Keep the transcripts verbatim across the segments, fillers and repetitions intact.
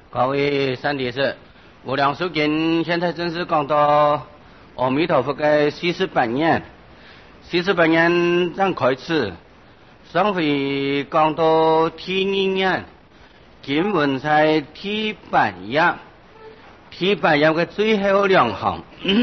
各位善弟子，无量寿经现在正式讲到阿弥陀佛的四十八愿，四十八愿正开始，上回讲到第二愿，经文在第八页，第八页的最後兩行，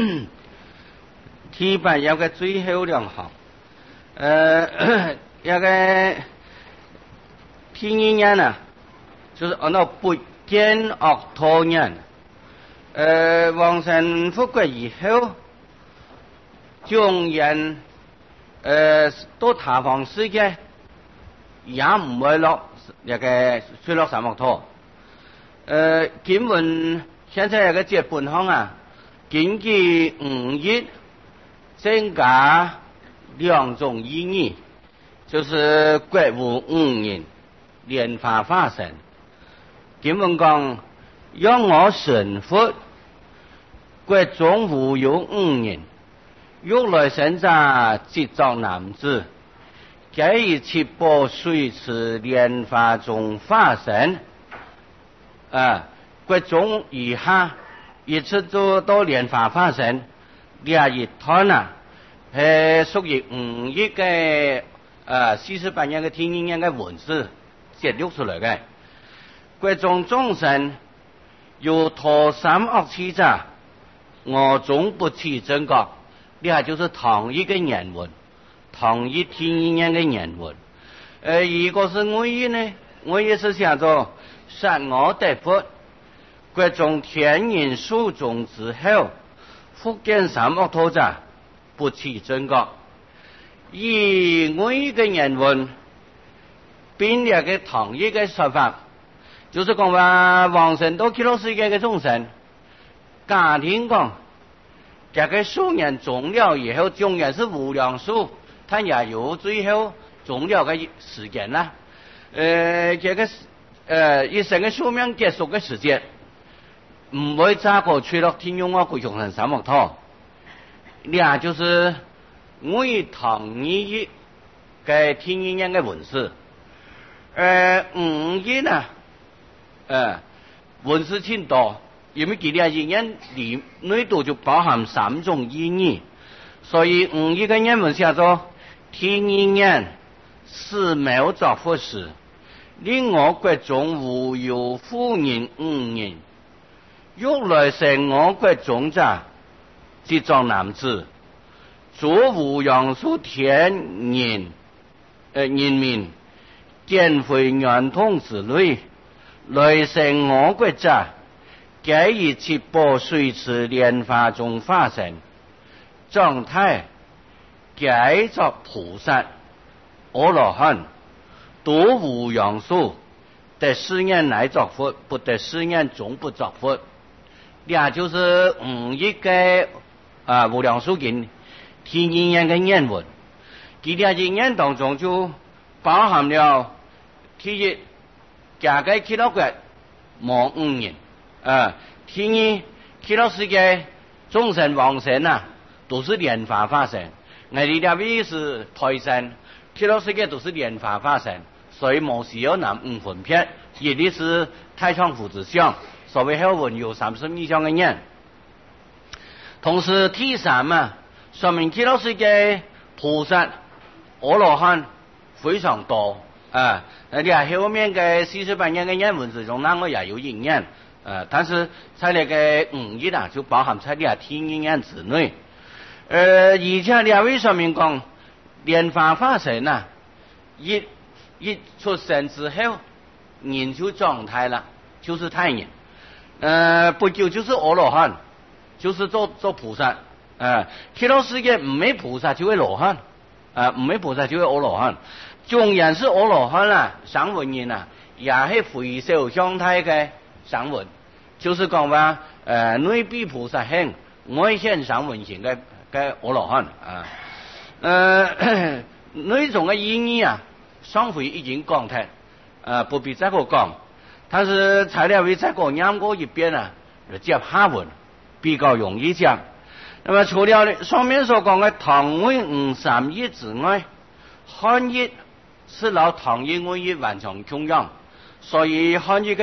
第八頁的最後兩行，呃，一個第二願啊，就是按照不見惡陀願，呃，往生復國以後，眾人呃到他方世界，也唔會落一個衰落三惡陀。呃，經文現在有個節本行啊，根據五義增加兩種意義，就是國無五人蓮花化身。經文講，讓我成佛，國中無有五人，欲來生者即作男子，皆以七寶水池蓮花中化身。啊，國中以下一次做到蓮花化身，廿一攤啊，係屬於五義嘅啊四十八願嘅天人嘅文字節錄出來嘅。國中眾生有陀三惡趣者，我總不起正覺，呢下就是同一個言文，同一天人嘅言文。呃，如果是我義呢，我義是想做殺我得佛，國中天人數眾之後，復見三惡土者，不起正覺。而我義嘅言文，變了嘅同一個說法。就是講話往生到極樂世界嘅眾生，家庭講，這個數年終了以後，縱然是無量數，它也有最後終了嘅時間啦。呃，這個呃一生嘅壽命結束嘅時間，唔會再過去了天用我歸眾生三惡陀。呢就是我以同一嘅天人嘅文字，呃五義呢？呃，文字挺多，因為佢哋嘅願裏內度就包含三種意義，所以五義嘅願文寫作天人願，是妙作佛事，令我國中無有婦人五人，欲來生我國中者，即作男子，作無量數天人，呃人民，見非圓通之類。來生我國者，皆以七寶水池蓮花中化身，狀態皆作菩薩、阿羅漢，多無量數，得四願來作佛，不得四願終不作佛。呢就是五義嘅啊無量數經天人願嘅願文，佢哋嘅願當中就包含了第一。假嘅極樂國無五人，啊，天意極樂世界眾生往生啊，都是蓮花化身。我哋呢位是胎生，極樂世界都是蓮花化身，所以冇需要拿五分別。一定是太上父子相，所謂後文有三十二相嘅人。同時第三啊，說明極樂世界菩薩、阿羅漢非常多。啊，那你係後面嘅四十八願嘅願文之中，那我也有應驗，呃，但是在那個五義啊，就包含在啲天人願之內。呃，而且兩位說明講，蓮花化身啊，一一出生之後，人就狀態了，就是太人，呃，不久就是阿羅漢，就是做做菩薩，呃，極樂世界唔係菩薩就係羅漢，啊，唔係菩薩就係阿羅漢。縱然是阿羅漢啦，聲聞人啊，也係回受相態嘅聲聞，就是講話誒內比菩薩行，外顯聲聞行嘅嘅阿羅漢啊。誒呢種嘅意義啊，上回已經講睇，誒不必再個講。但是材料會再個念過一遍啊，接下文比較容易講。那麼除了上面所講嘅唐為五三義之外，漢義是老唐義我義完全供養，所以漢義嘅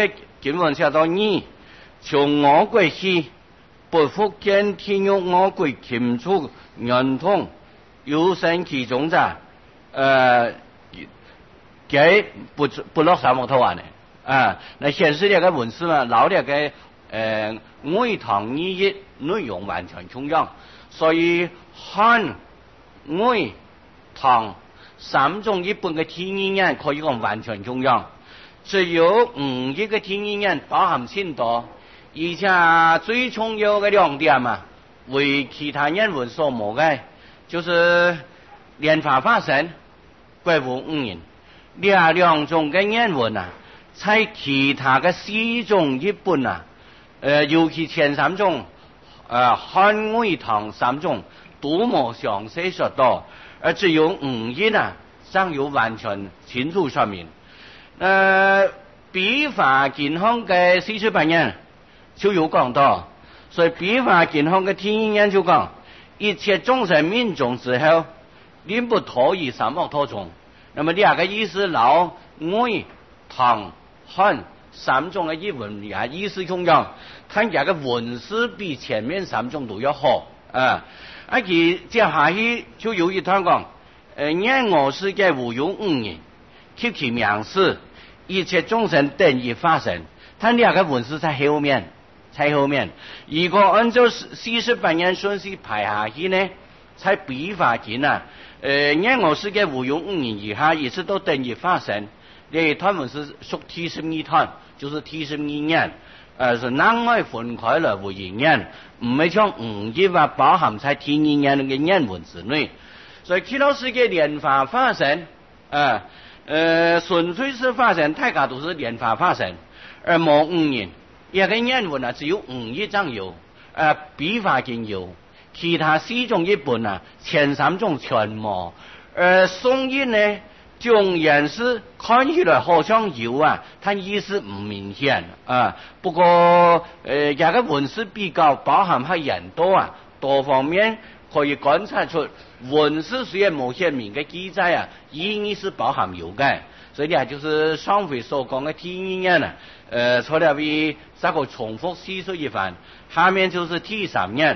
经文写到二，從我國起，不復見天獄我國禽畜人通有生其中者，呃，給不不落沙漠頭啊呢？啊，那顯示這個文字嘛，老這個呃外堂意義內容完全重樣，所以漢外唐三種一本嘅天語言可以講完全重樣。只有五億個天語言包含先多，而且最重要嘅兩點嘛，為其他言文所冇嘅，就是蓮花化身、國無五言，呢兩種嘅言文啊，在其他嘅四種一本啊，呃，尤其前三種，呃，漢外唐三種都冇詳細說到，而只有五億啊，尚有完全清楚說明。呃，比法健康嘅四十八年就有講到，所以比法健康嘅天語言就講，一切眾生命中之後，念不脫於三惡道中。那麼兩個意思，老外唐漢三種嘅譯文也意思同樣，看這個文字比前面三種都要好啊。而且接下去就有一段講，呃，言我世界無有五言，及其名詞，一切眾生等於化身。他兩個文字在後面，在後面。如果按照四十八年順序排下去呢，在比法經啊，呃，言我世界無有五言以下，一直都等於化身。這段文是屬第十二段，就是第十二年，呃，是難外分開了為一年，唔係像五億話包含在第二年嘅言文之內。所以其他世界蓮花化身，啊，呃，純粹是化身，大家都是蓮花化身，而冇五言。一個言文啊，只有五億張有，呃，比法經有，其他四種一本啊，前三種全冇。呃，宋音呢，總言是看起來好像有啊，但意思唔明顯啊。不過，呃，這個文字比較包含係人多啊，多方面可以觀察出。文字雖然冇顯明嘅記載啊，意義是包含有嘅，所以呢，就是上回所講嘅天語言啊，呃，除了為這個重複細說一番，下面就是第三年，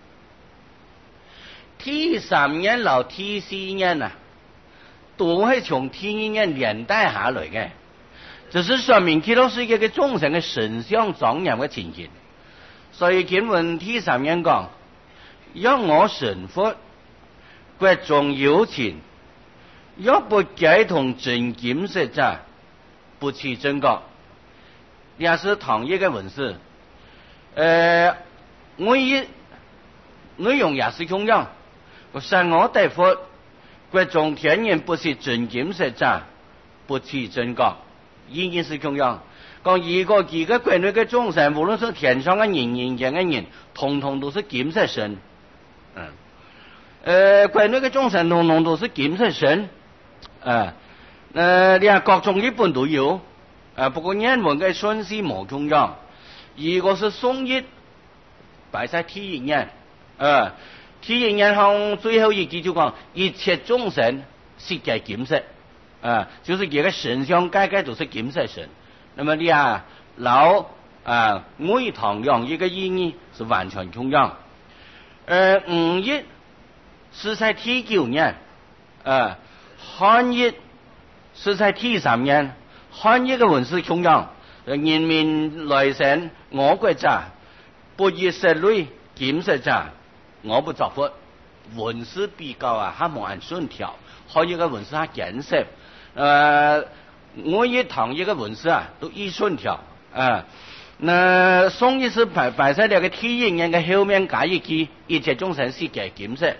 第三年到第四年啊，都係從天語言連帶下來嘅，這是說明佢都是一個眾生嘅神相莊嚴嘅情形。所以經文第三年講，若我成佛，國中有情，若不解同真金色者，不持正覺。也是同一個文字，呃，我一內容也是同樣。我說我得佛，國中天人不是真金色者，不持正覺，意義是同樣。講如果幾個國內嘅眾生，無論是天上嘅人、人間嘅人，統統都是金色身，嗯。呃，國內嘅眾生統統都是金色身，啊，呃，連各種一本都有，啊，不過言文嘅順序冇重要。如果是宋譯，擺在第一年，啊，第一年後最後一句就講一切眾生悉皆金色，啊，就是這個神像個個都是金色身。那麼你啊，老啊外唐兩譯嘅意義是完全重要。呃，五譯是在第九年，啊，漢譯是在第三年。漢譯嘅文字重要，人民來生我國者，不以色類金色者，我不作佛。文字比較啊，還冇按順條，漢譯嘅文字係簡色，呃。我一唐一個文字啊，都一順條啊。那宋譯是擺擺在那個第一年嘅後面加一句，一切眾生悉皆金色。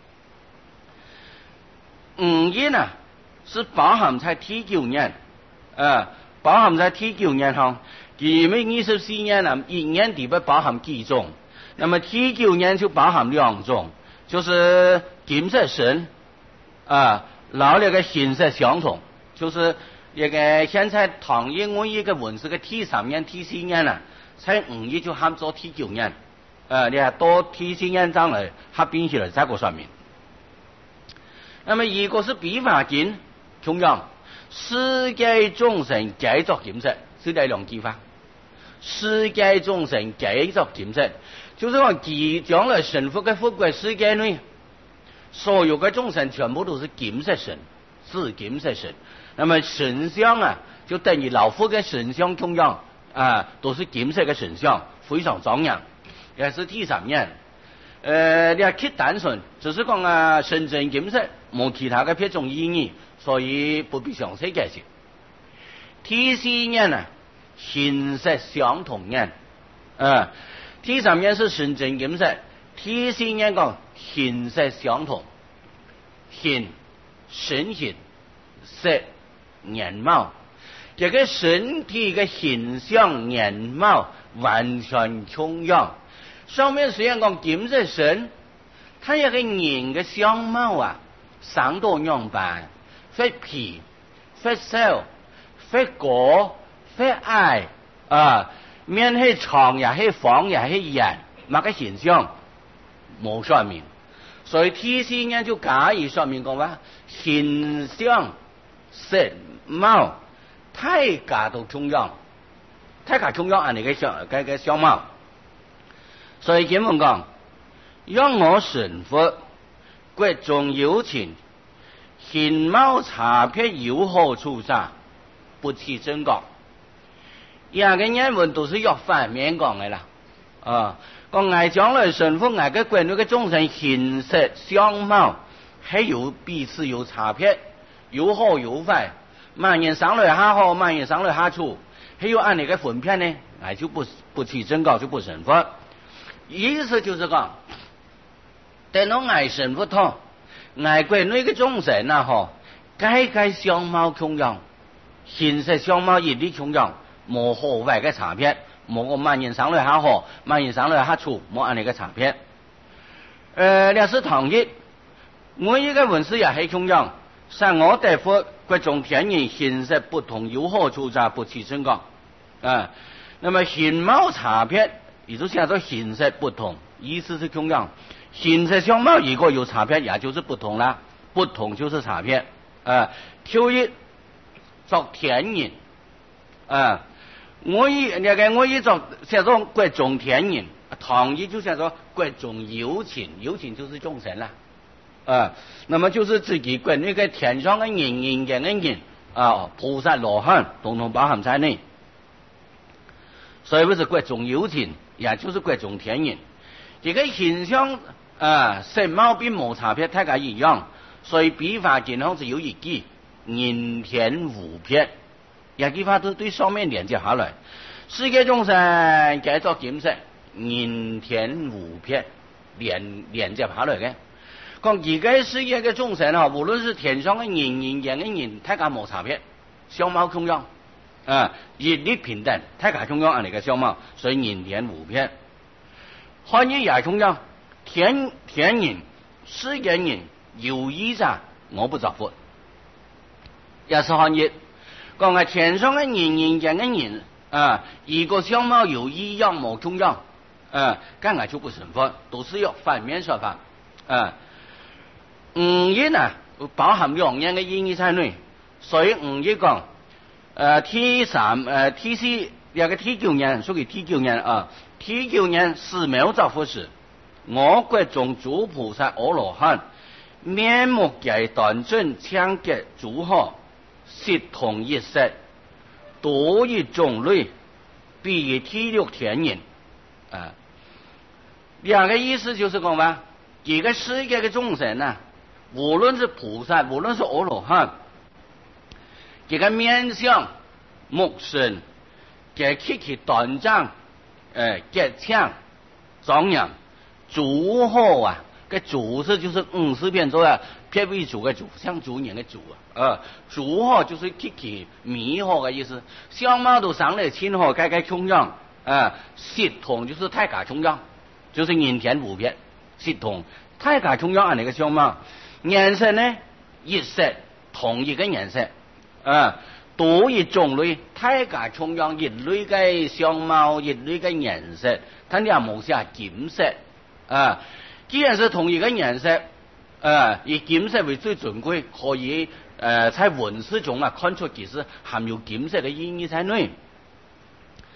五譯呢是包含在第九年，啊，包含在第九年上，因為二十四年呢，一年底不包含幾種，那麼第九年就包含兩種，就是金色身，啊，然後那個形色相同，就是。一個現在唐譯我一個文字嘅第三年、第四年啦，在五頁就喊做第九年，呃，你係多第四年章嚟合併起來這個說明。那麼如果是比法經，同樣世界眾生皆作金色，是這兩句話， 世界眾生繼續檢視，就是講佢將來神佛嘅富貴世界內，所有嘅眾生全部都是檢視神，是檢視神。那麼神像啊，就等於老佛嘅神像同樣啊，都是檢視嘅神像，非常莊嚴，也是第三樣。呃，你睇單純，只是講啊，神真檢視，冇其他嘅別種意義，所以不必詳細解釋。第四樣呢？形色相同樣，啊，第三樣是神真檢視，第四樣講形色相同，形身形色面貌，這個身體嘅形象面貌完全同樣。上面雖然講檢視神，他一個人嘅相貌啊，生多樣般，非皮非瘦非高非矮啊，面係長也係方也係圓，乜個現象冇說明，所以第四樣就假以說明講話形象色貌大家都同樣，大家同樣按你嘅相嘅嘅相貌，所以經文講，讓我神佛國中有情，形貌差別有何處詐？不起真講。兩個原文都是用反面講的啦，啊，講愛將來神佛愛嘅國內嘅眾生形色相貌係有彼此有差別，有好有壞，萬人上來下好，萬人上來下處，係有按你嘅分辨呢，愛就不不起真講就不神佛。意思就是講，等到愛神佛堂，愛國內嘅眾生啊，嗬，該該相貌同樣，形色相貌一律同樣。冇好壞嘅差別，冇個萬人上來下好，萬人上來下處，冇按呢個差別。呃，歷史同意，我一個文字也係同樣，σαν我哋佛各種天人形色不同，有何處詐不起真講啊？那麼形貌差別，也就叫做形色不同，意思是同樣。形色相貌如果有差別，也就是不同啦，不同就是差別啊。挑一作天人啊。我以那個我以做叫做國中天人，唐譯就叫做國中有情，有情就是眾生啦，啊，那麼就是自己國內個天上的人人間的人啊，菩薩羅漢統統包含在內，所以不是國中有情，也就是國中天人。這個形象啊，色貌並冇差別，大家一樣，所以筆法經常是有一句人天無別。也句話都對上面連接下來，世界眾生繼續檢視人天無別，連連接下來嘅。講而家世界嘅眾生啊，無論是天上嘅人、人間嘅人，大家冇差別，相貌同樣啊，一律平等，大家同樣按你嘅相貌，所以人天無別。漢語也同樣，天天人、世界人有異者，我不造佛，也是漢語。講係天上嘅人、人間嘅人啊，如果相貌有異樣冇同樣啊，咁係就不成佛，都是用反面說法啊。五義啊，包含兩樣嘅意義在內，所以五義講，誒 T 三誒 T 四有個 T 九年，屬於 T 九年啊 ，T 九年是沒有造佛時，我國中諸菩薩阿羅漢面目皆端正，槍潔諸好。色同一色，多一種類，比喻第六天人啊。兩個意思就是講話，這個世界的眾生啊，無論是菩薩，無論是阿羅漢，這個面相、目神，這氣氣端正，誒，潔強、莊嚴、諸好啊。個主字就是五十遍左右，撇為主嘅主，像主人嘅主啊，啊，主好就是極其美好嘅意思，相貌都生得親和，該該同樣啊，色同就是大家同樣，就是人天無別，色同大家同樣按那個相貌，顏色呢一色同一個顏色啊，多一種類，大家同樣一類嘅相貌，一類嘅顏色，佢哋冇寫檢色啊。既然是同一個顏色，呃，以檢色為最準確，可以呃在文字中啊看出其實含有檢色的意義在內。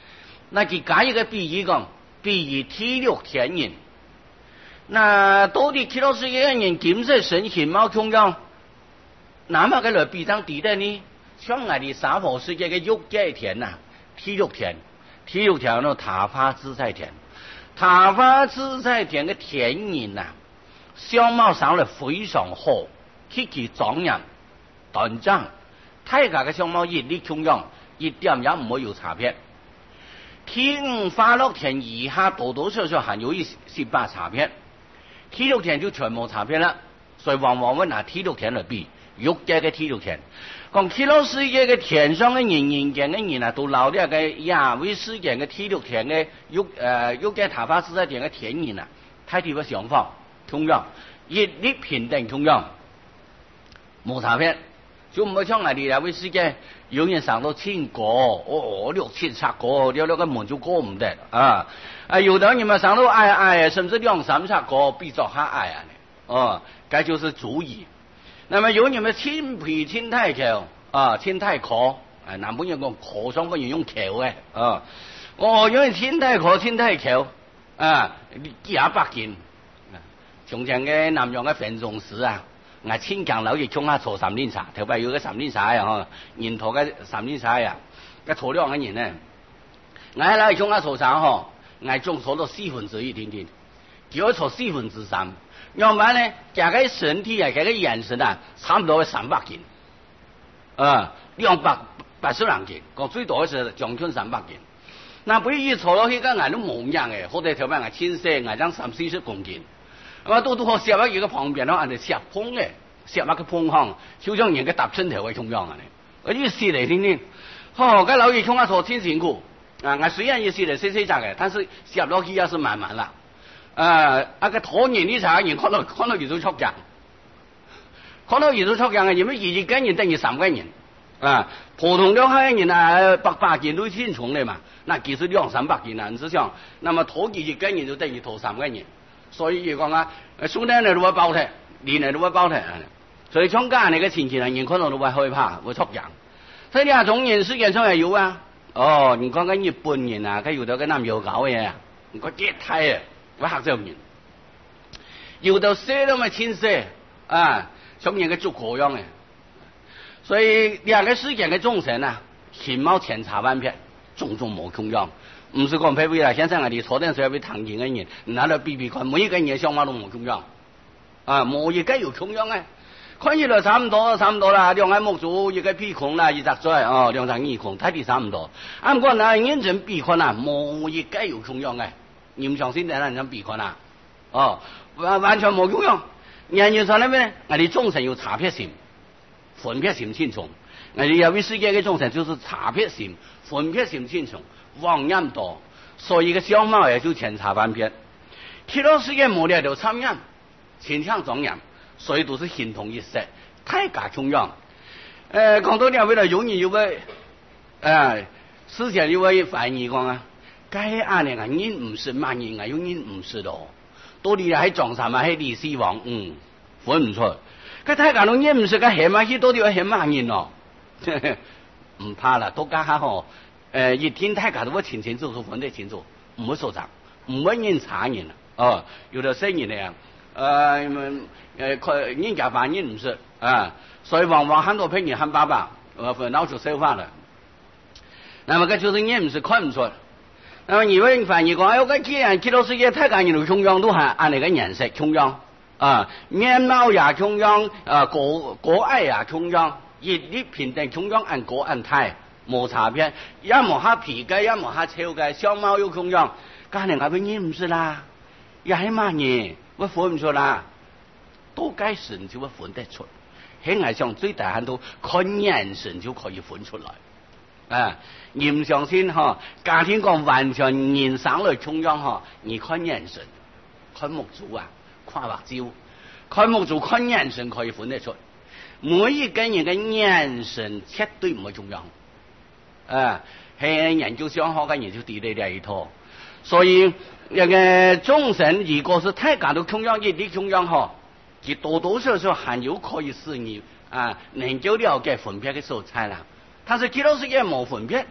那佢加一个比喻讲，比喻体力天人。那到底幾多歲嘅人檢測神形貌窮樣？那麼嘅來比當地的呢？像我哋三河世界嘅玉界田呐，體力田，體力田呢塔花自在田，塔花自在田嘅田人呐，相貌上嚟非常好，極其莊嚴、端正，大家嘅相貌熱烈窮樣，一點也唔會有差別。體五花樂田以下多多少少含有一十八差別。體力田就全冇差別啦，所以往往會拿體力田嚟比玉界嘅體力田。講極樂世界嘅田上嘅人人間嘅人啊，都留呢個亞維世界嘅體力田嘅玉誒玉界塔花自在田嘅田人啊，睇啲嘅想法同樣，熱烈平等同樣，冇差別。就唔會像我哋亞維世界有人上到千個，哦六千七個，有那個門就過唔得啊！啊，有的人咪上到矮矮，甚至兩三十個比較還矮啊！哦，這就是主意。那麼有人咪千皮千太橋啊，千太殼，啊，南本人講殼上不如用橋嘅啊。哦，有人千太殼、千太橋啊，幾廿百件。從前嘅南洋嘅汾仲市啊。我千強樓亦衝下坐三年茶，特別有個三年茶啊，嗬，年頭嘅三年茶啊，個坐兩個人呢，我喺樓衝下坐茶嗬，我仲坐到四分之一點點，叫我坐四分之三，要不然呢，加個身體啊，加個眼神啊，差唔多三百件，啊，兩百八十兩件，講最多是將近三百件，那不一坐落去個眼都冇樣嘅，或者特別我千四，我將三四十公斤。我都都學攝喺一個旁邊咯，人哋攝碰嘅，攝喺個碰行，就像人嘅搭身頭嘅同樣啊！我呢試嚟聽聽，哦，個老爺衝下坐千辛苦啊！我雖然要試嚟細細隻嘅，但是攝落去也是慢慢啦。啊，啊個拖年呢層人看到看到遇到出鏡，看到遇到出鏡嘅，因為二二斤人等於三斤人啊，普通兩蝦人啊百八件都千重嚟嘛，那其實兩三百件啊，你想想，那麼拖二二斤人就等於拖三斤人。所以講啊，蘇丹你都會爆踢，連你都會爆踢，所以從家你嘅前前人可能都會害怕，會出人。所以呢種人世界上係有啊。哦，你講緊日本人啊，佢有到個南洋搞嘅啊，唔該幾睇啊，會嚇咗人。有到寫都咪千寫啊，像人嘅足球樣嘅。所以兩個世界嘅眾神啊，形貌千差萬別，種種無窮樣。唔是講譬如啦，現在我哋坐電視俾唐人嘅人，拿嚟比比看，每一個人相貌都冇窮樣，啊，冇一個有窮樣嘅，看起來差唔多，差唔多啦，兩眼目珠一個鼻孔啦，一隻嘴，哦，兩隻耳孔，睇啲差唔多。啱講嗱，認真比看啊，冇一個有窮樣嘅，你唔相信等人比看啊，哦，完完全冇窮樣。人要上呢邊，我哋眾神有差別性，分別性清楚。我哋有啲世界嘅眾神就是差別性、分別性清楚。妄念多，所以個相貌也就千差萬別。極樂世界冇嚟到參驗，千強莊嚴，所以都是形同一色，大家同樣。誒，講到呢，為了有人有個誒，之前有位翻譯講啊，該按呢個人唔是萬人啊，有人唔是咯，到底係裝啥嘛？係李世王，嗯，分唔出。佢大家都人唔是個係嘛？佢到底係係萬人咯？唔怕啦，都家下嗬。誒，一天大家都會清清楚楚分得清楚，唔會說雜，唔會認差人哦，有的聲音咧，誒誒，佢人家反應唔是啊，所以往往很多朋友喊爸爸，呃，老出說話了。那麼個就是人唔是看唔出。那麼有人反應講，哎，我既然極樂世界大家人都窮樣，都係按那個顏色窮樣啊，面貌也窮樣，啊，個個愛也窮樣，熱烈平等窮樣，按個按態。冇差別，一冇下皮嘅，一冇下臭嘅，相貌又窮樣，家人家俾認唔出啦，又係乜嘢？我分唔出啦，多解神就會分得出。喺藝上最大限度看眼神就可以分出來。啊，你唔相信嗬？家庭講完全人生來窮樣嗬，你看眼神，看目珠啊，看白蕉，看目珠看眼神可以分得出。每一個人嘅眼神絕對唔係重樣。啊，係研究相學嘅研究地理呢一套，所以一個眾神如果是大家都窮樣，一啲窮樣嗬，佢多多少少還有可以使你啊能夠了解分別嘅素材啦。但是極樂世界冇分別，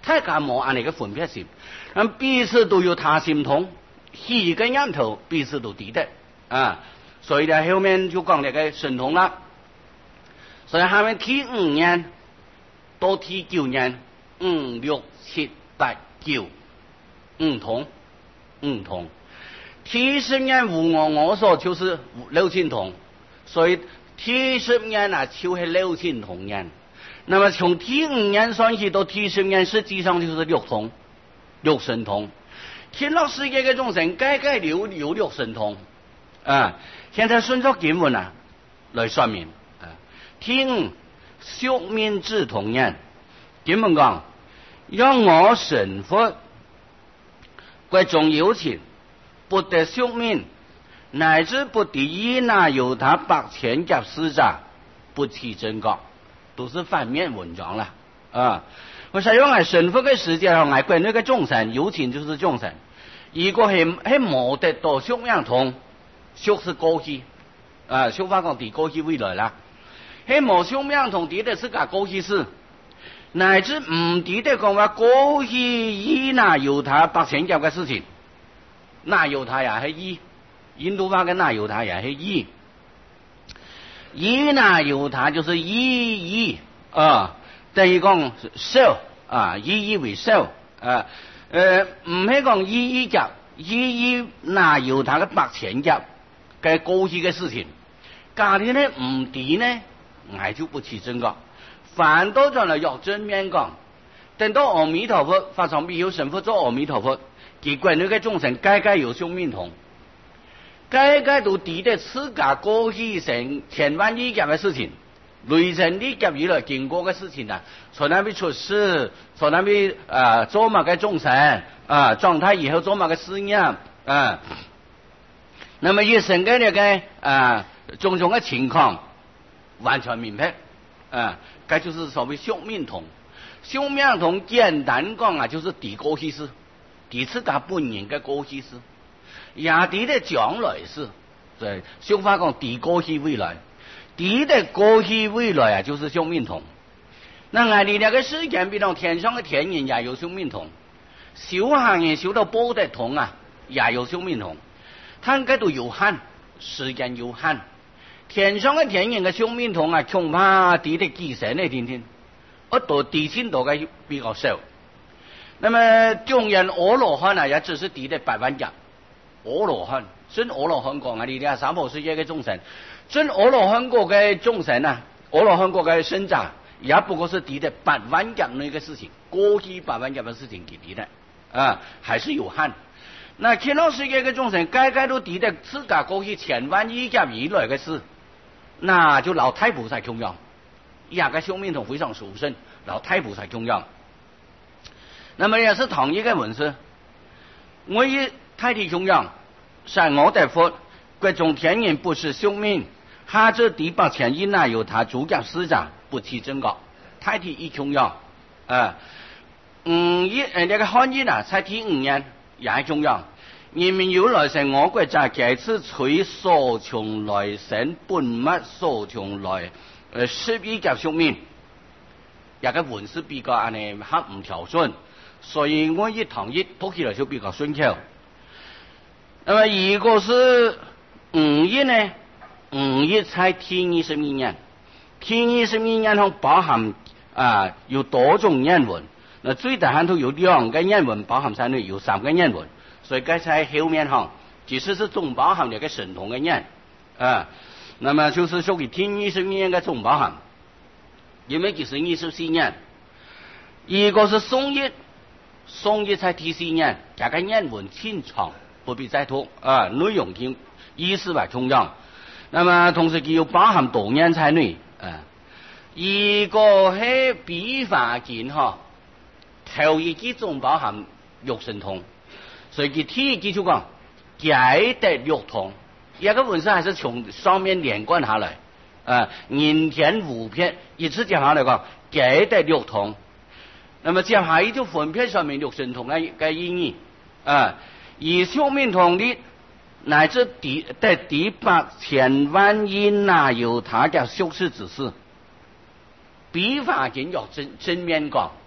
大家冇按你嘅分別心，咁彼此都有他心通，喜嘅念頭彼此都抵得啊，所以咧後面就講呢個神通啦。所以下面第五年到第九年，五六七八九，五通五通。第十年無我我所就是六親通，所以第十年啊就是六親通年。那麼從第五年算起到第十年，實際上就是六通六神通。天落世界嘅眾生，該該有有六神通啊。現在順着經文啊來說明啊。第五宿命之通年，經文講讓我神佛歸眾有情，不得宿命，乃至不得依那由他百千劫使者，不起真覺，都是反面文章啦啊！我使用係神佛嘅世界上，係關於個眾生，有情就是眾生。如果係係冇得到宿命通，宿是過去啊，宿法講地過去未來啦。係冇宿命通，啲的是個過去式，乃至唔啲的講話過去依那由他百千劫嘅事情。那由他也係依，印度話嘅那由他也係依，依那由他就是依依啊，等於講受啊，依依為受啊，誒唔係講依依劫，依依那由他嘅百千劫嘅過去嘅事情，假如呢唔啲呢，我就不起真覺，反倒就係用正面講，等到阿彌陀佛發上必有神佛做阿彌陀佛。其關於個眾生，該該有宿命通，該該都抵得自家過去成千萬億劫嘅事情，累成億劫以來經過嘅事情啊，從那邊出世，從那邊啊做乜嘅眾生啊狀態以後做乜嘅事業啊，那麼一生嘅呢個啊種種嘅情況完全明白啊，該就是所謂宿命通。宿命通簡單講啊，就是抵過去式。第次他本人嘅過去式，也啲的將來式，對，俗話講抵過去未來，抵的過去未來啊，就是宿命通。那我哋那個世間，比如天上嘅天人也有宿命通，修行人修到報得通啊，也有宿命通。佢嗰度有限，時間有限，天上嘅天人嘅宿命通啊，恐怕啲的幾成呢，天天，一到地千度嘅比較少。那麼眾人阿羅漢啊，也只是抵得百萬劫。阿羅漢，真阿羅漢講啊，你睇三寶世界嘅眾生，真阿羅漢國嘅眾生啊，阿羅漢國嘅聖者，也不過是抵得百萬劫那個事情，過去百萬劫嘅事情給抵的啊，還是有限。那天龍世界嘅眾生，該該都抵得自家過去千萬億劫以來嘅事，那就老太菩薩供養，也個宿命通非常殊勝，老太菩薩供養。那麼也是同一個文字，我以太體供養，善我得佛，各種天人不是宿命，下至第八千億那由他主劫使者，不起真覺，太體一供養啊，嗯一誒那個漢譯啊，才第五年也係供養，人民有來生我國在這次隨所從來生本物所從來誒十一劫宿命，也個文字比較安尼合唔條順。所以我一堂一讀起來就比較順口。那麼如果是五一呢？五一才第二十二年，第二十二年中包含啊有多種年文，那最大限度有兩個年文包含在內，有三個年文，所以該在後面行，其實是總包含兩個神通嘅年啊。那麼就是屬於第二十二年嘅總包含，因為其實二十四年，如果是宋一。宋一才第四年，這個年文清長，不必再讀啊，內容聽意思為重要。那麼同時佢要包含多年在內啊。如果係筆法見嗬，頭一句總包含六神通，所以佢第一句就講解得六通，一個文字還是從上面連貫下來啊，人天五篇一次接下來講解得六通。那麼接下來就分別上面六神通嘅嘅意義啊，而宿命通的乃至第在第八千萬億那由他嘅宿世指示，筆法見有正正面講，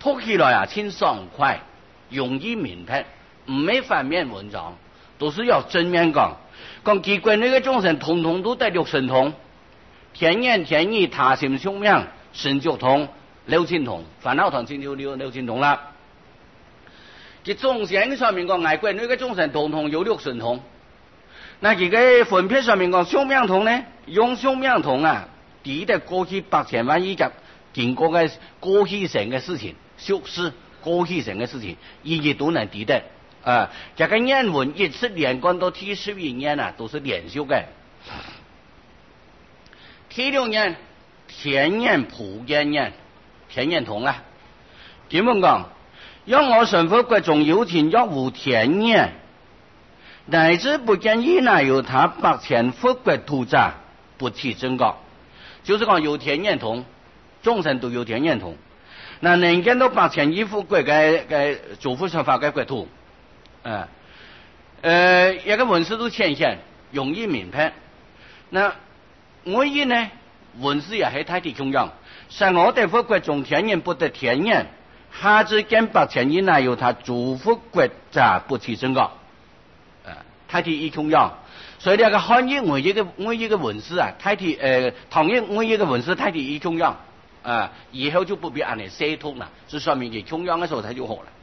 读起来啊，挺爽快，容易明白，唔係反面文章，都是要正面講。講機關呢個眾生，統統都得六神通，天眼、天意、他心、胸命、神足通、六親通，煩惱通、清淨六六親通啦。佢眾生上面講，外觀呢個眾生統統有六神通。那佢嘅分別上面講，胸命通呢，用胸命通啊，抵得過去百千萬億嘅經過嘅過去成嘅事情，俗事過去成嘅事情，一一都能抵得。啊，這個眼魂一次連貫到第十一年啊，都是連續嘅。第六年天眼普眼眼，天眼通啊。點樣講？讓我神佛國中有情若無天眼，乃至不見一乃有他百千佛國土雜，不起正覺。就是講有天眼通，眾生都有天眼通。那能見到百千億佛國嘅嘅諸佛說法嘅國土。啊，呃，一個文字都淺顯，容易明白。那我意呢，文字也係太啲重要。像我哋佛國中天眼不得天眼，下至見百千億乃有他諸佛國雜不起正覺。啊，太啲一重要。所以呢個漢譯我一個我一個文字啊，太啲呃，唐譯我一個文字太啲一重要。啊，以後就不必按嚟寫通啦，這說明佢重要嘅時候它就好了。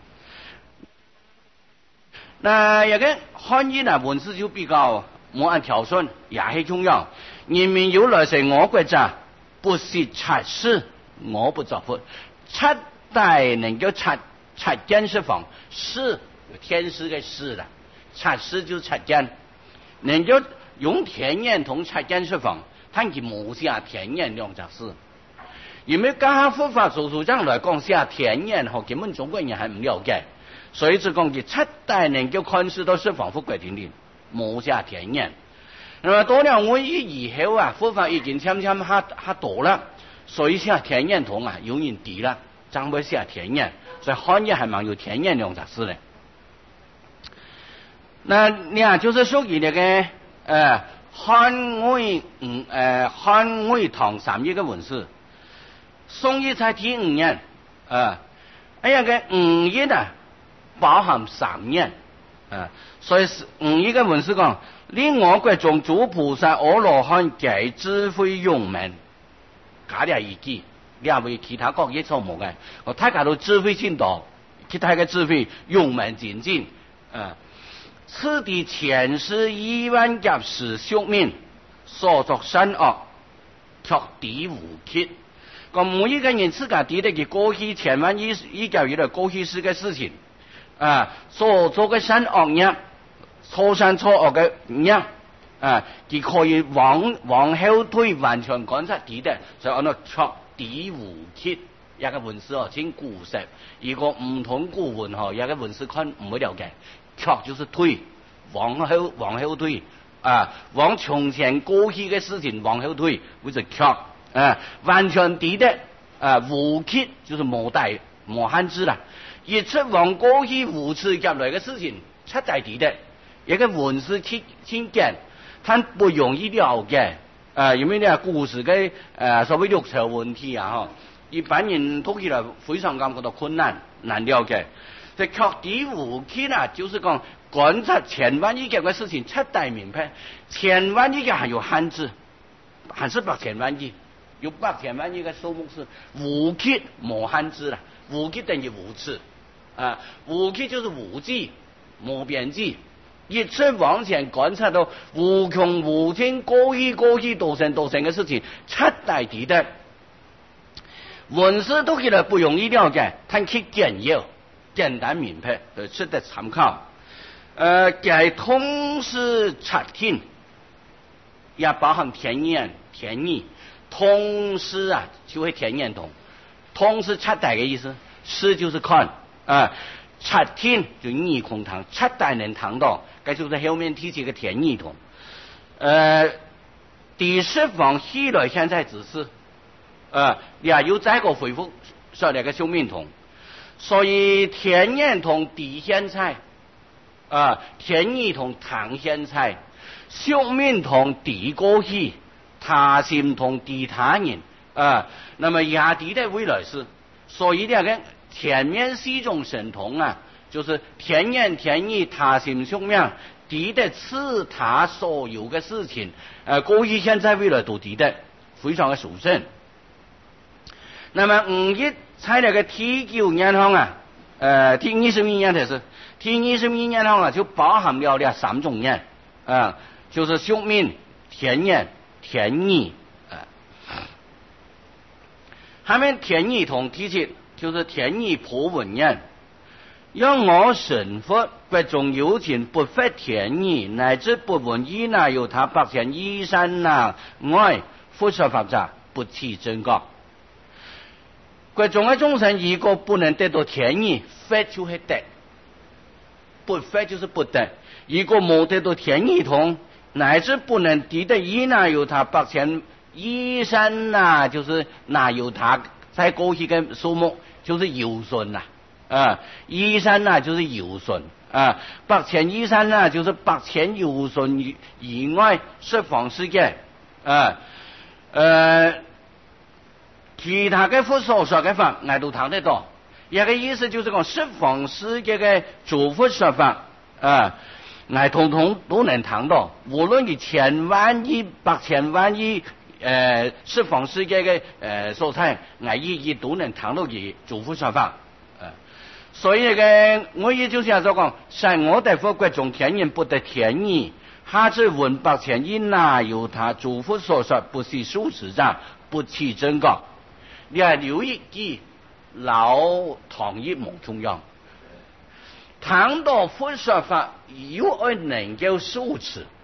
那一個漢譯呢文字就比較冇按條順，也係重要。人民有來世我國雜，不是察事，我不作佛。察帶能夠察察見十方，事天師嘅事啦，察事就察見，能夠用天眼同察見十方，睇佢冇下天眼兩隻事。因為家下佛法做主張來講下天眼，學根本中國人係唔了解。所以就講佢七大能夠看視到十方佛國天庭，冇下天眼。那麼到了我以後啊，佛法已經漸漸下下多了，所以下天眼通啊有人低了，將會下天眼，所以漢譯還蠻有天眼兩雜事的。那你啊，就是屬於那個呃漢魏嗯呃漢魏唐三譯嘅文字，宋譯才第五年啊，哎呀個五譯啊。包含三年，啊，所以五一個文字講，令我國中諸菩薩阿羅漢皆智慧勇猛，加了一句，兩位其他國也錯冇嘅，我大家都智慧真多，其他嘅智慧勇猛精進，啊，此地前世億萬劫時宿命，所作善惡，卻敵無缺。咁每一個人自家敵得佢過去千萬億億劫以來過去世嘅事情。啊，所做嘅善惡業，錯善錯惡嘅業，啊，佢可以往往後退，完全觀察啲嘅，所以我哋錯敵無缺，一個文字哦，先故實，如果唔同古文嗬，一個文字看唔會了解，錯就是退，往後往後退，啊，往從前過去嘅事情往後退，會就錯，啊，完全啲嘅，啊，無缺就是冇帶冇限制啦。一出往過去無次夾來嘅事情出大啲的，一個文字清清簡，但不容易了解。啊，因為呢個故事嘅誒所謂六層問題啊，嗬，一般人讀起來非常感覺到困難難了解。這確敵無缺啊，就是講觀察千萬億劫嘅事情出大明白，千萬億劫還有限制，還是百千萬億，有百千萬億嘅數目是無缺冇限制啦，無缺等於無次。啊，無缺就是無際、無邊際，一直往前觀察到無窮無盡過去過去多成多成嘅事情，出大啲的文字讀起來不容易了解，但佢簡要、簡單明白，就值得參考。呃，佢同時察聽，也包含天眼、天意，同時啊就會天眼通，同時出大嘅意思，視就是看。啊，察聽就二空堂，七大能堂到，這就是後面提起個天意通。呃，第十方後來現在只是，呃，也有再個恢復說那個修命通，所以天眼通地現在，啊，天意通堂現在，修命通地過去，他心通地他人，啊，那麼也地的未來是，所以呢個。 前面四种神通啊，就是天言天意他心宿命，敌得吃他所有的事情，呃，过去现在未来都敌得非常的殊胜。那么五日在那个第九年行啊，呃，第二十一年的是第二十一年行啊，就包含了了三种年啊，就是宿命、天言、天意啊。下面天意同提起，就是天意破文言，让我神佛各种有情不发天意，乃至不闻意那有他百千依山那外佛说法者不起真觉。各种的众生如果不能得到天意，发就是得，不发就是不得。如果没得到天意同，乃至不能敌得意那有他百千依山呐，就是那有他在过去的数目就是有顺呐，啊，依山呐就是有顺啊，百千依山呐就是百千有顺以外十方世界啊，呃。其他嘅佛所說嘅法，我都聽得到。一個意思就是講十方世界嘅諸佛說法，啊，我通通都能聽到。無論你千萬億、百千萬億，誒、呃，十方世界嘅誒所在，我一一都能聽到嘅諸佛說法。啊，所以嘅我也就是想講，善我哋佛國中天人不得天意，下至聞百千億哪有他諸佛所說不是屬實者，不起真覺。你係留意記老唐一模中央，談到佛說法，有愛能夠受持，